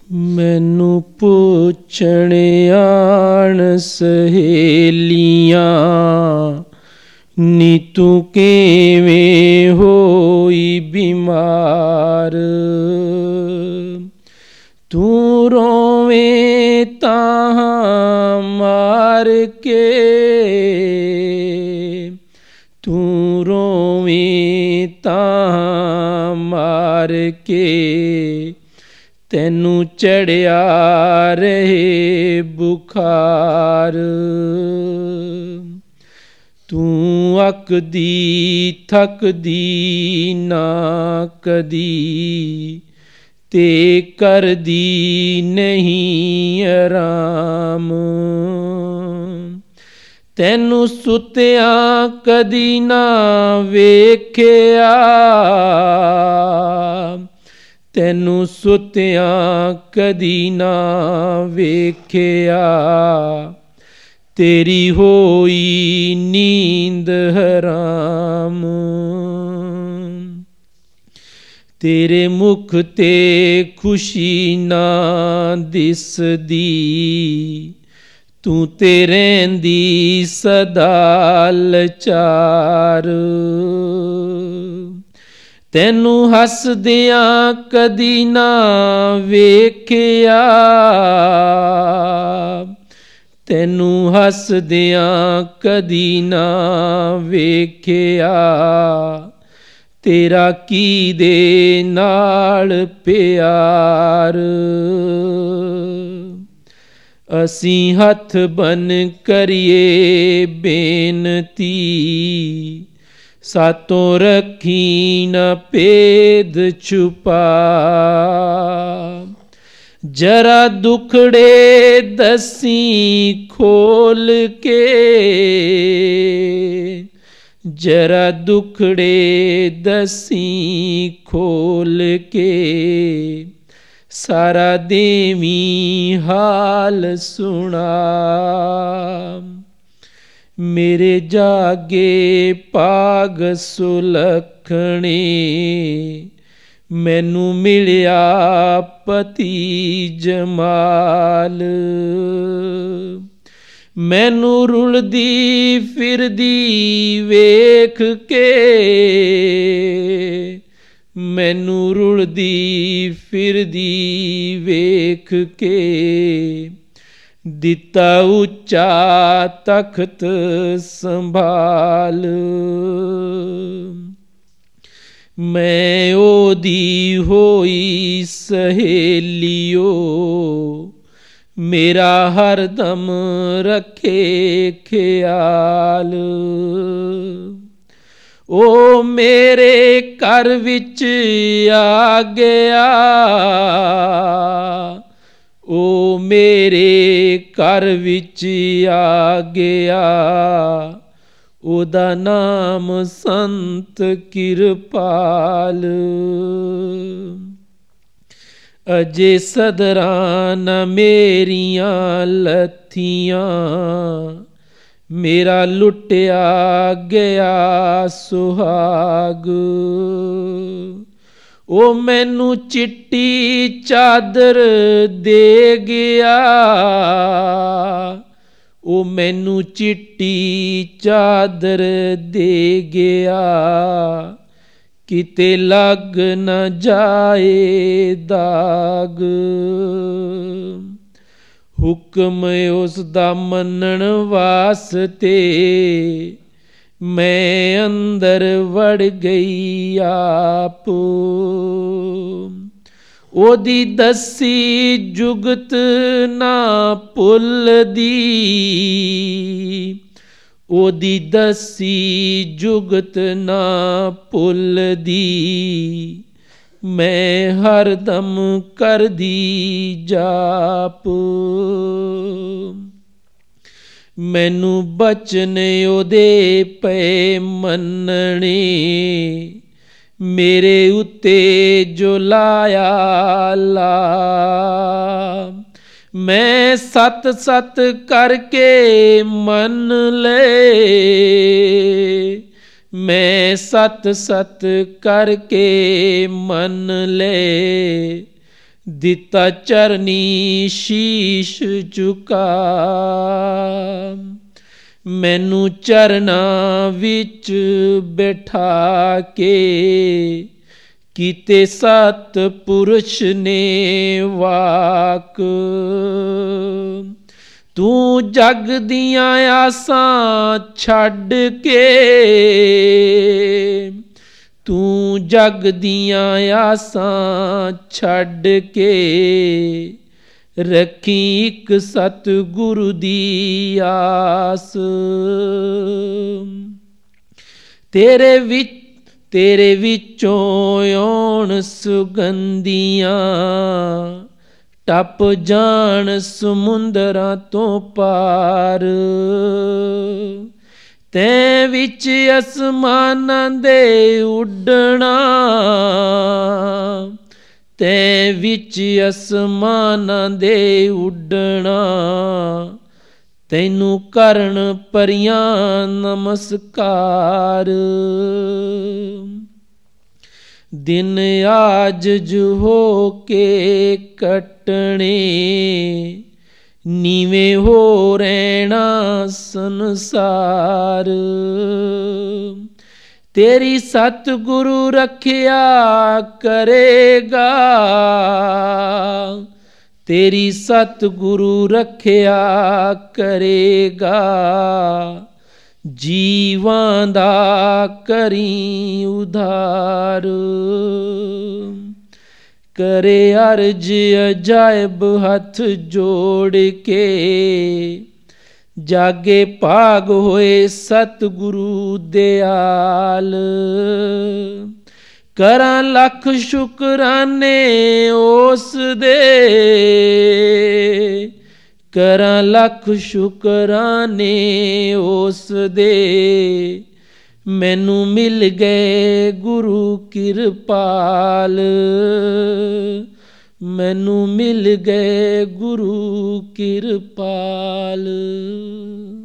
मैनू पुछण आण सहेलियां, नी तू किवें होई बीमार। तू रोवें तां मार के, तू रोवें तां मार के, तैनू चढ़िया रहे बुखार। तू अकदी थकदी ना कदी, ते करदी नहीं आराम। तैनू सुत्या कदी ना वेख्या, तैनू सुत्या कदी ना वेख्या, तेरी होई नींद हराम। तेरे मुख ते खुशी ना दिसदी, तू ते रहिंदी सदा लाचार। तैनू हसदियां कदी ना वेख्या, तैनू हसदियां कदी ना वेख्या, तेरा की दे नाल प्यार। असी हथ बन करिए बेनती, सातों रखी न भेद छुपा। जरा दुखड़े दसी खोल के, जरा दुखड़े दसी खोल के, सारा देवी हाल सुना। मेरे जागे पाग सुलखणे, मैनू मिलिया पति जमाल। मैनू रुलदी फिरदी वेख के, मैनू रुलदी फिरदी वेख के, दिता उच्चा तख्त संभाल। मैं ओदी होई सहेलियो, मेरा हरदम रखे ख्याल। ओ मेरे घर विच आ गया, ओ मेरे घर विच आ गया, ओदा नाम संत किरपाल। अजे सदरां न मेरियां लथियां, मेरा लुटिया गया सुहाग। ओ मैनू चिट्टी चादर दे गया, ओ मैनू चिट्टी चादर दे गया, किते लग न जाए दाग। हुक्म उसदा मनण वास्ते मैं अंदर वड़ गई आप। ओदी दसी जुगत ना भुलदी, ओदी दसी जुगत ना भुलदी, मैं हरदम करदी जाप। मैनू बचन ओदे पे मनने, मेरे उत्ते जो लाया ला। मैं सत सत करके मन ले, मैं सत सत करके मन ले, ਦਿੱਤਾ ਚਰਨੀ ਸ਼ੀਸ਼ ਝੁਕਾ। ਮੈਨੂੰ ਚਰਨਾਂ ਵਿੱਚ ਬਿਠਾ ਕੇ ਕੀਤੇ ਸਤ ਪੁਰਸ਼ ਨੇ ਵਾਕ। ਤੂੰ ਜਗ ਦੀਆਂ ਆਸਾਂ ਛੱਡ ਕੇ, ਤੂੰ ਜਗ ਦੀਆਂ ਆਸਾਂ ਛੱਡ ਕੇ ਰੱਖੀ ਇੱਕ ਸਤਿਗੁਰੂ ਦੀ ਆਸ। ਤੇਰੇ ਵਿੱਚੋਂ ਆਉਣ ਸੁਗੰਧੀਆਂ, ਟੱਪ ਜਾਣ ਸਮੁੰਦਰਾਂ ਤੋਂ ਪਾਰ। ਤੈਂ ਵਿੱਚ ਅਸਮਾਨਾਂ ਦੇ ਉੱਡਣਾ, ਤੈਂ ਵਿੱਚ ਅਸਮਾਨਾਂ ਦੇ ਉੱਡਣਾ। ਤੈਨੂੰ ਕਰਨ ਪਰੀਆਂ ਨਮਸਕਾਰ। ਦਿਨ ਆਜਿਜ਼ ਹੋ ਕੇ ਕੱਟਣੇ, ਨੀਵੇਂ ਹੋ ਰਹਿਣਾ ਸੰਸਾਰ। ਤੇਰੀ ਸਤਿਗੁਰੂ ਰੱਖਿਆ ਕਰੇਗਾ, ਤੇਰੀ ਸਤਿਗੁਰੂ ਰੱਖਿਆ ਕਰੇਗਾ। ਜੀਵਾਂ ਦਾ ਕਰੀ ਉਧਾਰ। ਕਰੇ ਅਰਜ ਅਜਾਇਬ ਹੱਥ ਜੋੜ ਕੇ, ਜਾਗੇ ਭਾਗ ਹੋਏ ਸਤਿਗੁਰੂ ਦਿਆਲ। ਕਰਾਂ ਲੱਖ ਸ਼ੁਕਰਾਨੇ ਉਸ ਦੇ, ਕਰਾਂ ਲੱਖ ਸ਼ੁਕਰਾਨੇ ਉਸ ਦੇ। ਮੈਨੂੰ ਮਿਲ ਗਏ ਗੁਰੂ ਕਿਰਪਾਲ, ਮੈਨੂੰ ਮਿਲ ਗਏ ਗੁਰੂ ਕਿਰਪਾਲ।